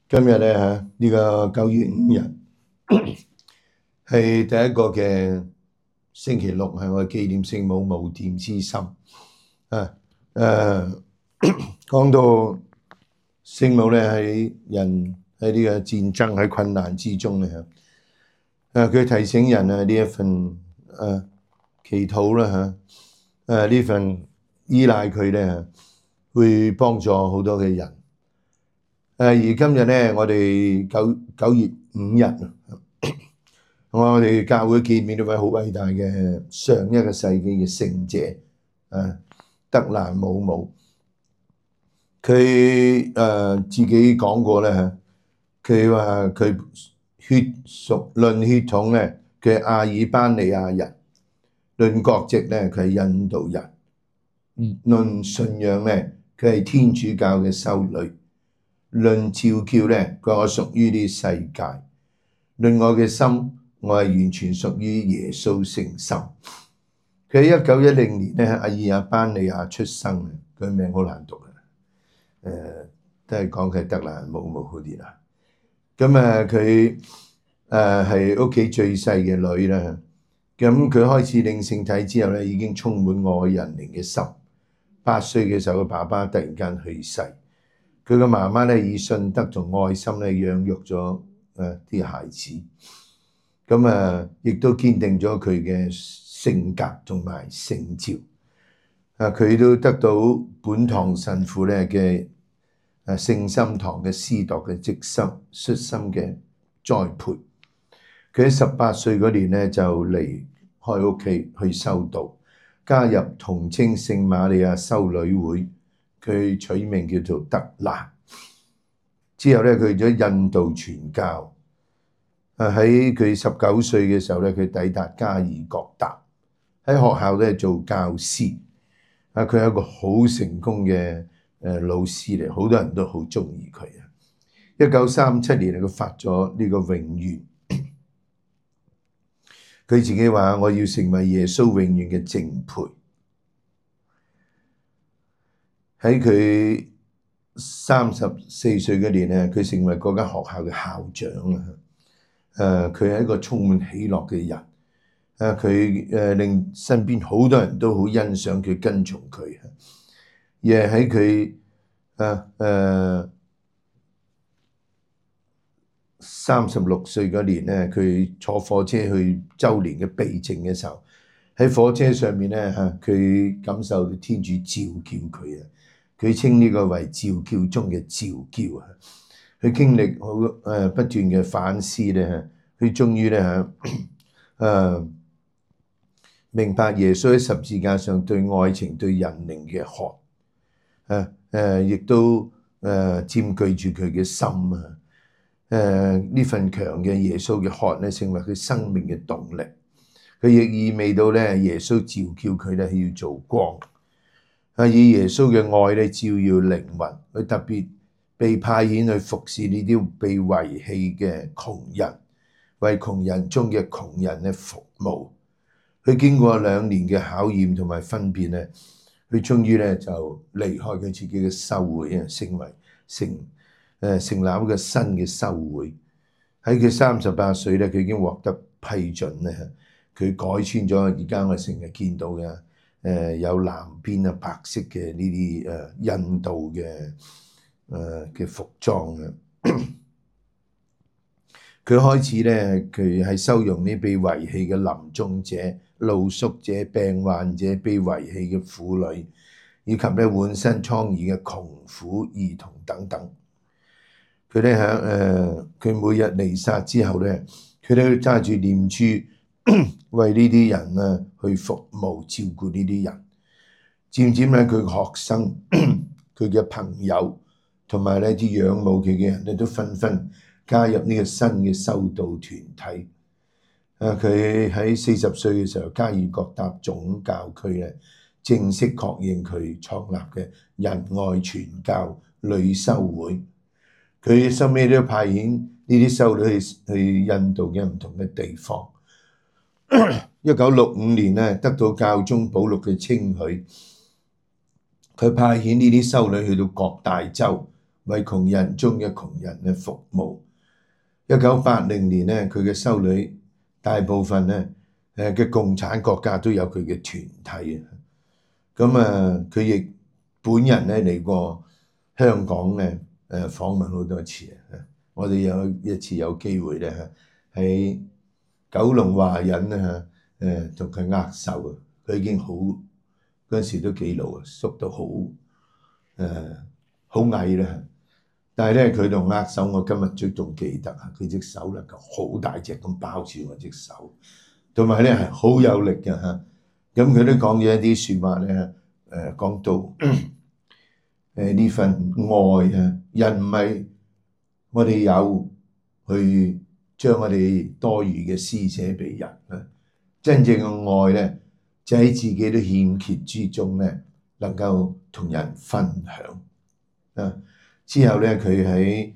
今日咧呢個9月5日係第一個嘅星期六，係我紀念聖母無玷之心講到聖母咧喺呢個戰爭喺困難之中咧佢提醒人呢一份祈禱啦呢份依賴佢咧會幫助好多嘅人。而今日咧，我哋9月5日，我哋教會見面呢位好偉大嘅上一個世紀嘅聖者德蘭姆姆。佢自己講過咧佢話佢論血統咧，佢係阿爾巴尼亞人；論國籍咧，佢係印度人；論信仰咧，佢係天主教嘅修女。論召叫咧，佢話我屬於呢世界；論我嘅心，我係完全屬於耶穌聖心。佢喺1910年咧喺阿爾巴尼亞出生嘅，佢名好難讀都係講佢係德蘭姆姆好啲啦。咁佢係屋企最細嘅女啦。咁佢開始領聖體之後咧，已經充滿愛人靈嘅心。8歲嘅時候，佢爸爸突然間去世。佢嘅媽媽咧以信德同愛心咧養育咗啲孩子，亦都堅定咗佢嘅性格同埋聖召。佢都得到本堂神父咧嘅聖心堂嘅司鐸嘅職心率心嘅栽培。佢喺18歲嗰年咧就離開屋企去修道，加入同稱聖瑪利亞修女會。佢取名叫做德蘭。之後咧，佢去咗印度傳教。喺佢19歲嘅時候咧，佢抵達加爾各答，喺學校咧做教師。佢係一個好成功嘅老師嚟，好多人都好中意佢。1937年佢發咗呢個榮譽。佢自己話：我要成為耶穌永遠嘅淨配。喺佢34歲嗰年咧，佢成為嗰間學校嘅校長。佢係一個充滿喜樂嘅人。佢令身邊好多人都好欣賞佢，跟從佢。而喺佢36歲嗰年咧，佢坐火車去周年嘅避靜嘅時候，喺火車上面咧佢感受到天主召叫佢。佢稱呢個為召叫中嘅召叫。佢經歷好不斷嘅反思咧，佢終於咧明白耶穌喺十字架上對愛情對人靈嘅渴。亦都佔據住佢嘅心。呢份強嘅耶穌嘅渴咧，成為佢生命嘅動力。佢亦意味到咧，耶穌召叫佢咧要做光。以耶穌嘅愛咧照耀靈魂。佢特別被派遣去服侍呢啲被遺棄嘅窮人，為窮人中嘅窮人咧服務。佢經過2年嘅考驗同埋分辨咧，佢終於咧就離開佢自己嘅修會成立一個新嘅修會。喺佢38歲咧，佢已經獲得批准咧，佢改穿咗而家我成日見到嘅有藍邊白色嘅呢啲印度嘅服裝。佢開始咧，佢係收容呢被遺棄嘅臨終者、露宿者、病患者、被遺棄嘅婦女，以及咧滿身瘡痍嘅窮苦兒童等等。佢咧佢每日彌撒之後咧，佢都揸住念珠為呢啲人去服務照顧呢啲人。漸漸咧，佢嘅學生、佢嘅朋友同埋呢啲仰慕佢嘅人咧，都紛紛加入呢個新嘅修道團體。佢喺40歲嘅時候，加爾各答總教區咧正式確認佢創立嘅仁愛傳教女修會。佢收尾都派遣呢啲修女去印度嘅唔同嘅地方。1965年咧，得到教宗保祿嘅稱許，佢派遣呢啲修女去到各大洲， 為窮人中嘅窮人咧服務。1980年咧，佢嘅修女大部分咧嘅共產國家都有佢嘅團體。咁佢亦本人咧嚟過香港咧訪問好多次。我哋有一次有機會咧喺九龍華仁咧同佢握手。佢已經好嗰陣時都幾老啊，縮到好矮啦。但係咧佢同握手，我今日都仲記得啊！佢隻手能夠好大隻咁包住我隻手，同埋咧係好有力嘅嚇。咁佢都講咗一啲説話咧，講到呢份愛啊，人唔係我哋有去將我哋多餘嘅施捨俾人啊，真正嘅愛咧就喺自己都欠缺之中咧，能夠同人分享啊。之後咧，佢喺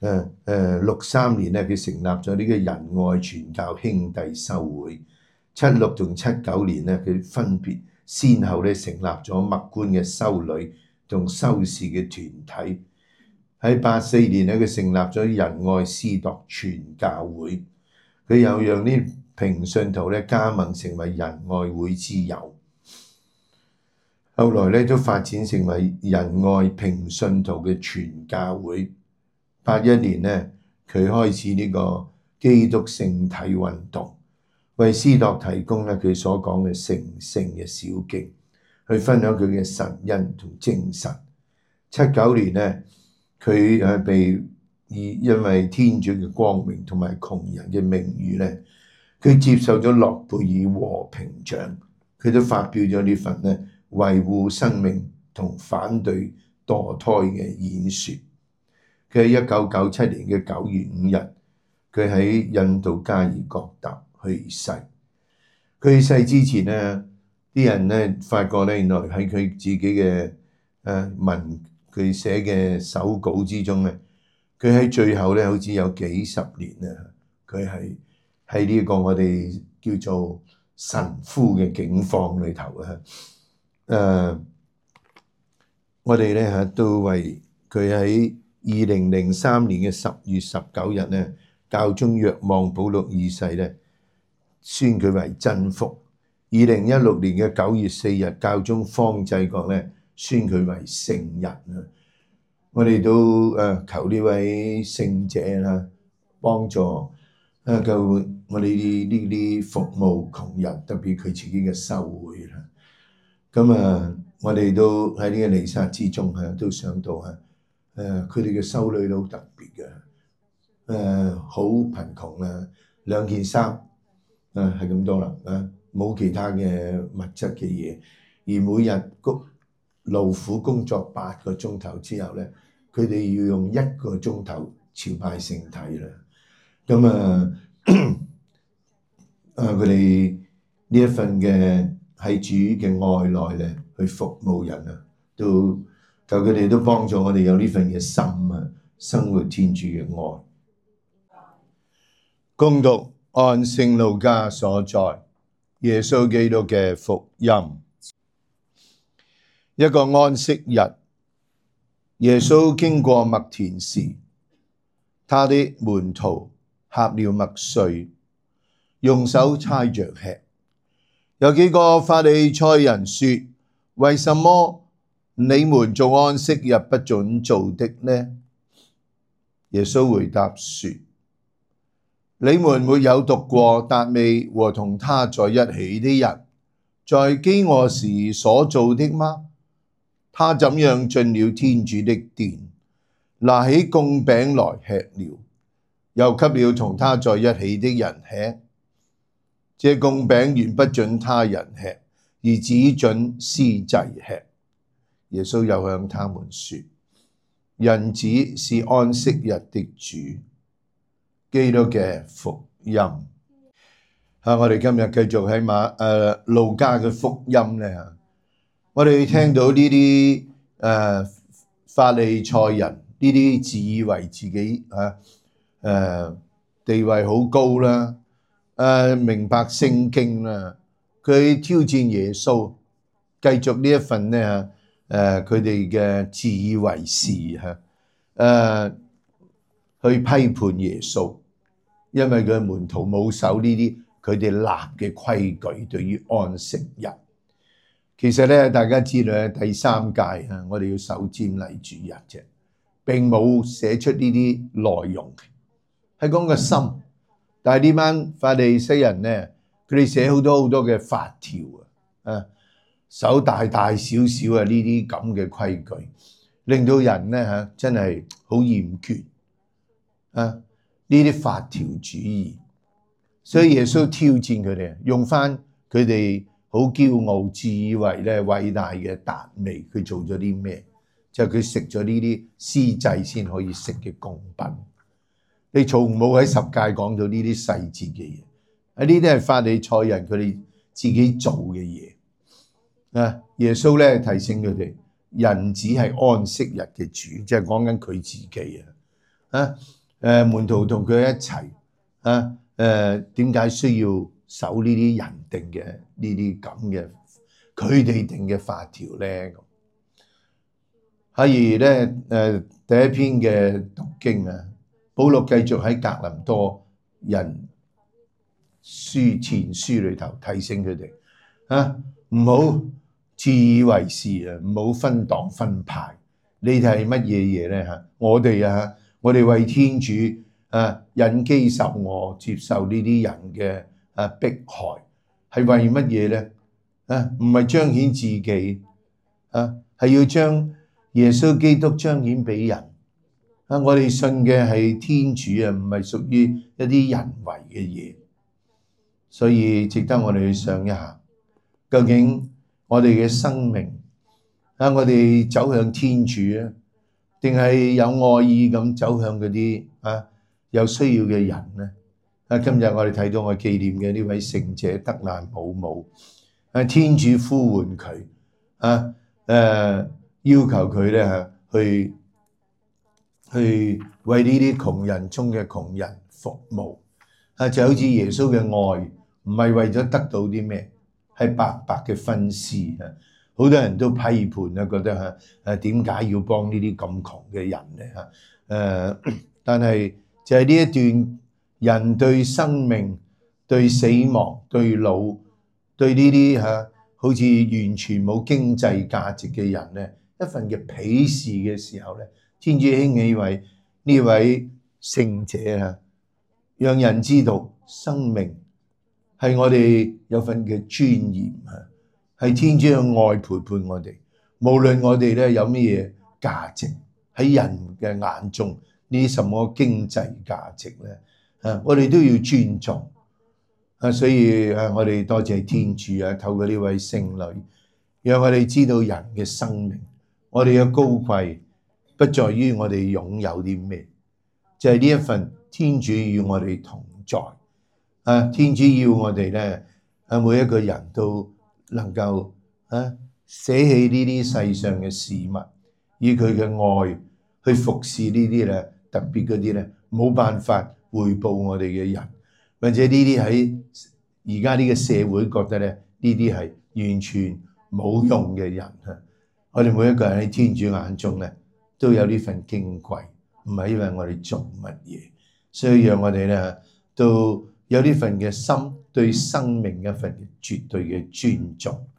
63年咧，佢成立咗呢個仁愛傳教兄弟修會。76同79年咧，佢分別先後咧成立咗默觀嘅修女同修士嘅團體。喺84年咧，佢成立咗仁愛司鐸傳教會。佢又讓啲平信徒咧加盟成為仁愛會之友。後來咧都發展成為仁愛平信徒嘅傳教會。81年咧，佢開始呢個基督聖體運動，為司鐸提供咧佢所講嘅成聖嘅小徑，去分享佢嘅神恩同精神。79年咧，佢被因為天主嘅光榮同埋窮人嘅名譽咧，佢接受咗諾貝爾和平獎。佢都發表咗呢份咧維護生命同反對墮胎嘅演說。佢喺1997年嘅9月5日，佢喺印度加爾各答去世。佢去世之前咧，啲人咧發覺咧，原來喺佢自己嘅佢寫嘅手稿之中咧，佢喺最後咧好似有幾十年啊，佢係喺呢個我哋叫做神夫嘅境況裏頭啊。我哋咧都為佢喺2003年嘅10月19日咧，教宗若望保祿二世咧宣佢為真福。2016年嘅9月4日，教宗方濟各咧宣佢為聖人啊！我哋都求呢位聖者啦，幫助救我哋呢啲服務窮人，特別佢自己嘅修會啦。咁我哋都喺呢個彌撒之中都想到佢哋嘅修女都好特別嘅，好貧窮啦，2件衫係咁多啦，冇其他嘅物質嘅嘢，而每日勞苦工作8個鐘頭之後咧，佢哋要用1個鐘頭朝拜聖體啦。咁佢哋呢一份嘅喺主嘅愛內咧，去服務人啊，都求佢哋都幫助我哋有呢份嘅心啊，生活天主嘅愛。恭讀按聖路加所載耶穌基督嘅福音。一個安息日，耶穌經過麥田時，他的門徒掐了麥穗，用手猜着吃。有幾個法利賽人說：為什麼你們做安息日不准做的呢？耶穌回答說：你們沒有讀過達味和同他在一起的人，在饑餓時所做的嗎？他怎樣進了天主的殿，拿起供餅來吃了，又給了同他在一起的人吃。這供餅原不准他人吃，而只准司祭吃。耶穌又向他們說：人子是安息日的主。基督嘅福音。我哋今日繼續喺路加嘅福音咧，我哋聽到呢啲法利賽人，呢啲自以為自己地位好高啦，明白聖經啦，佢挑戰耶穌，繼續呢一份咧佢哋嘅自以為是去批判耶穌，因為佢門徒冇守呢啲佢哋立嘅規矩，對於安息日。其實咧，大家知道咧，第三屆我哋要守瞻禮主日啫，並冇寫出呢啲內容，係講個心。但係呢班法利西人咧，佢哋寫好多嘅法條守大大小小呢啲咁嘅規矩，令到人咧真係好厭倦呢啲法條主義。所以耶穌挑戰佢哋，用翻佢哋好驕傲自以為咧偉大嘅達味，佢做咗啲咩？就係佢食咗呢啲司祭先可以食嘅供品。你從冇喺十誡講到呢啲細節嘅嘢，呢啲係法利賽人佢哋自己做嘅嘢。耶穌咧提醒佢哋，人子係安息日嘅主，即係講緊佢自己門徒同佢一齊點解需要守呢啲人定嘅呢啲咁嘅佢哋定嘅法條咧？而咧第一篇嘅讀經保羅繼續喺格林多人前書裏頭提醒佢哋唔好自以為是唔好分黨分派。你哋係乜嘢嘢咧？我哋為天主忍飢受餓，接受呢啲人嘅迫害，係為乜嘢咧？唔係彰顯自己係要將耶穌基督彰顯俾人。我哋信嘅係天主唔係屬於一啲人為嘅嘢，所以值得我哋去想一下，究竟我哋嘅生命我哋走向天主定係有愛意咁走向嗰啲有需要嘅人呢？今日我哋睇到我紀念嘅呢位聖者德蘭姆姆，天主呼喚佢要求佢咧去為呢啲窮人中嘅窮人服務就好似耶穌嘅愛唔係為咗得到啲咩，係白白嘅分施好多人都批判覺得點解要幫呢啲咁窮嘅人咧但係就係呢一段人對生命、對死亡、對老、對呢啲好似完全冇經濟價值嘅人咧一份嘅鄙視嘅時候咧，天主興起為呢位聖者讓人知道生命係我哋有份嘅尊嚴係天主嘅愛陪伴我哋，無論我哋咧有乜嘢價值喺人嘅眼中，呢啲什麼經濟價值咧我哋都要尊重所以我哋多謝天主透過呢位聖女，讓我哋知道人嘅生命，我哋嘅高貴不在於我哋擁有啲咩，就係呢一份天主與我哋同在天主要我哋咧每一個人都能夠捨棄呢啲世上嘅事物，以佢嘅愛去服侍呢啲咧特別嗰啲咧冇辦法回報我哋嘅人，或者呢啲喺而家呢個社會覺得咧呢啲係完全冇用嘅人我哋每一個人喺天主眼中咧都有呢份矜貴，唔係因為我哋做乜嘢，所以讓我哋咧都有呢份嘅心對生命一份絕對嘅尊重。